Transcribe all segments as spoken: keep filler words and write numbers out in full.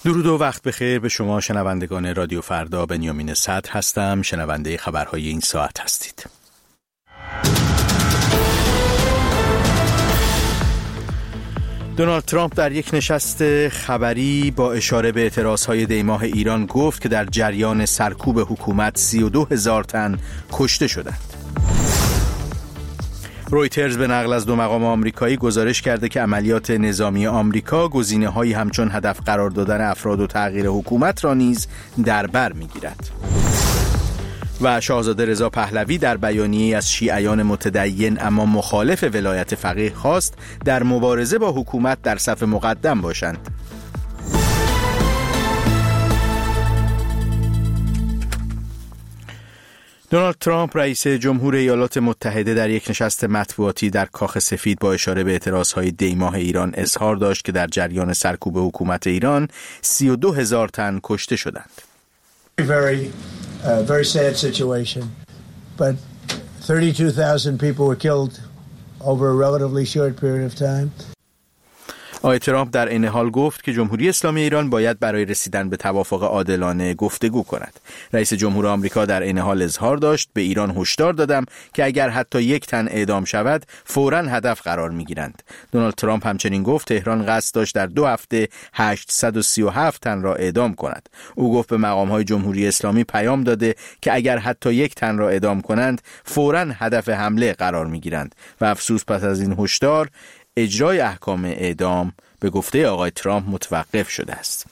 درود و وقت بخیر به شما شنوندگان رادیو فردا. بنیامین صدر هستم، شنونده خبرهای این ساعت هستید. دونالد ترامپ در یک نشست خبری با اشاره به اعتراضهای دیماه ایران گفت که در جریان سرکوب حکومت سی و دو هزار تن کشته شدند. رویترز به نقل از دو مقام آمریکایی گزارش کرده که عملیات نظامی آمریکا گزینه‌هایی همچون هدف قرار دادن افراد و تغییر حکومت را نیز در بر می‌گیرد. و شاهزاده رضا پهلوی در بیانیه‌ای از شیعیان متدین اما مخالف ولایت فقیه خواست در مبارزه با حکومت در صف مقدم باشند. دونالد ترامپ رئیس جمهور ایالات متحده در یک نشست مطبوعاتی در کاخ سفید با اشاره به اعتراضهای دیماه ایران اظهار داشت که در جریان سرکوب حکومت ایران سی و دو هزار تن کشته شدند. Very, uh, very sad situation, but thirty-two thousand people were killed over a relatively short period of time. آقای ترامپ در این حال گفت که جمهوری اسلامی ایران باید برای رسیدن به توافق عادلانه گفتگو کند. رئیس جمهور آمریکا در این حال اظهار داشت: به ایران هشدار دادم که اگر حتی یک تن اعدام شود فوراً هدف قرار می‌گیرند. دونالد ترامپ همچنین گفت تهران قصد داشت در دو هفته هشتصد و سی و هفت تن را اعدام کند. او گفت به مقام‌های جمهوری اسلامی پیام داده که اگر حتی یک تن را اعدام کنند فوراً هدف حمله قرار می‌گیرند و افسوس پس از این هشدار اجرای احکام اعدام به گفته آقای ترامپ متوقف شده است.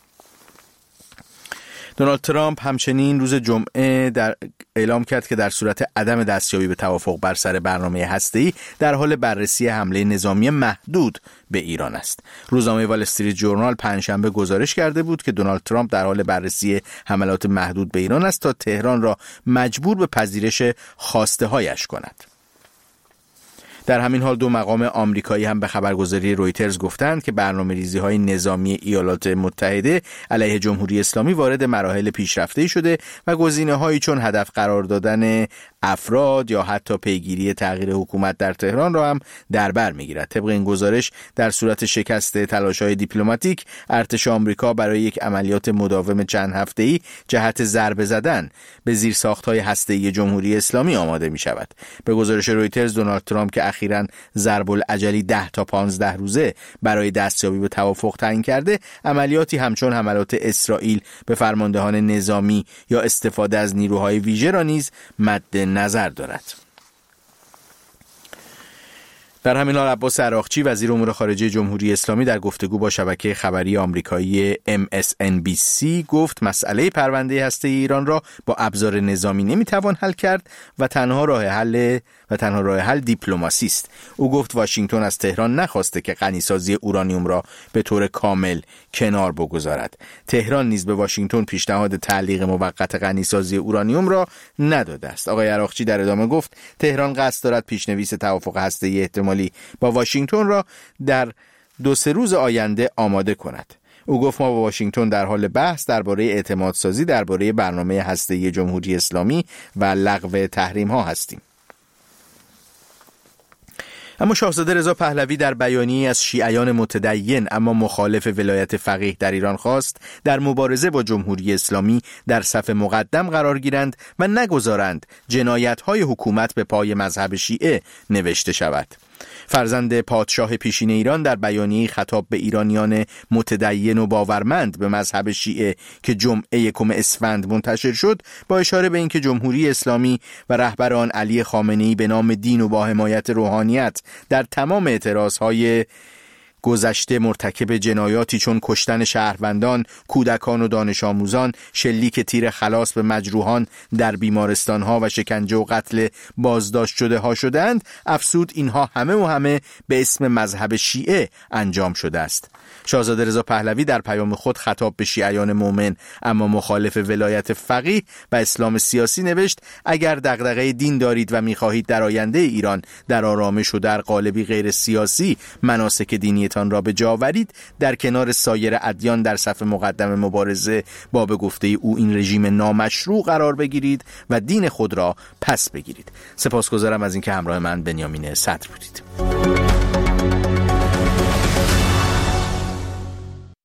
دونالد ترامپ همچنین روز جمعه در اعلام کرد که در صورت عدم دستیابی به توافق بر سر برنامه هسته‌ای در حال بررسی حمله نظامی محدود به ایران است. روزنامه وال استریت ژورنال پنجشنبه گزارش کرده بود که دونالد ترامپ در حال بررسی حملات محدود به ایران است تا تهران را مجبور به پذیرش خواسته‌هایش کند. در همین حال دو مقام آمریکایی هم به خبرگزاری رویترز گفتند که برنامه‌ریزی‌های نظامی ایالات متحده علیه جمهوری اسلامی وارد مراحل پیشرفته‌ای شده و گزینه‌هایی چون هدف قرار دادن افراد یا حتی پیگیری تغییر حکومت در تهران را هم در بر می‌گیرد. طبق این گزارش در صورت شکست تلاش‌های دیپلماتیک، ارتش آمریکا برای یک عملیات مداوم چند هفته‌ای جهت ضربه زدن به زیرساخت‌های هسته‌ای جمهوری اسلامی آماده می‌شود. به گزارش رویترز دونالد ترامپ که اخیراً ضرب العجلی ده تا پانزده روزه برای دستیابی به توافق تعیین کرده، عملیاتی همچون حملات اسرائیل به فرماندهان نظامی یا استفاده از نیروهای ویژه را نیز مد نظر دارد. در همین حال عباس عراقچی وزیر امور خارجه جمهوری اسلامی در گفتگو با شبکه خبری آمریکایی ام اس ان بی سی گفت مسئله پرونده هسته‌ای ایران را با ابزار نظامی نمیتوان حل کرد و تنها راه حل و تنها راه حل دیپلماسی است. او گفت واشنگتن از تهران نخواسته که غنیسازی اورانیوم را به طور کامل کنار بگذارد. تهران نیز به واشنگتن پیشنهاد تعلیق موقت غنیسازی اورانیوم را نداده است. آقای عراقچی در ادامه گفت تهران قصد دارد پیشنویس توافق هسته‌ای احتمالی با واشنگتن را در دو سه روز آینده آماده کند. او گفت ما با واشنگتن در حال بحث درباره اعتمادسازی درباره برنامه هسته‌ای جمهوری اسلامی و لغو تحریم‌ها هستیم. اما شاهزاده رضا پهلوی در بیانیه‌ای از شیعیان متدین اما مخالف ولایت فقیه در ایران خواست در مبارزه با جمهوری اسلامی در صف مقدم قرار گیرند و نگذارند جنایت‌های حکومت به پای مذهب شیعه نوشته شود. فرزند پادشاه پیشین ایران در بیانیه‌ای خطاب به ایرانیان متدین و باورمند به مذهب شیعه که جمعه یکم اسفند منتشر شد، با اشاره به اینکه جمهوری اسلامی و رهبر آن علی خامنه‌ای به نام دین و با حمایت روحانیت در تمام اعتراضهای گذشته مرتکب جنایاتی چون کشتن شهروندان، کودکان و دانش آموزان، شلیک تیر خلاص به مجروحان در بیمارستانها و شکنجه و قتل بازداشت شده ها شدند، افسود اینها همه و همه به اسم مذهب شیعه انجام شده است. شاهزاده رضا پهلوی در پیام خود خطاب به شیعیان مؤمن اما مخالف ولایت فقیه و اسلام سیاسی نوشت: اگر دغدغه دین دارید و می‌خواهید در آینده ایران در آرامش و در قالبی غیر سیاسی مناسک دینیتان را به جا آورید، در کنار سایر ادیان در صف مقدم مبارزه با به گفته او این رژیم نامشروع قرار بگیرید و دین خود را پس بگیرید. سپاسگزارم از اینکه همراه من بنیامین صدر بودید.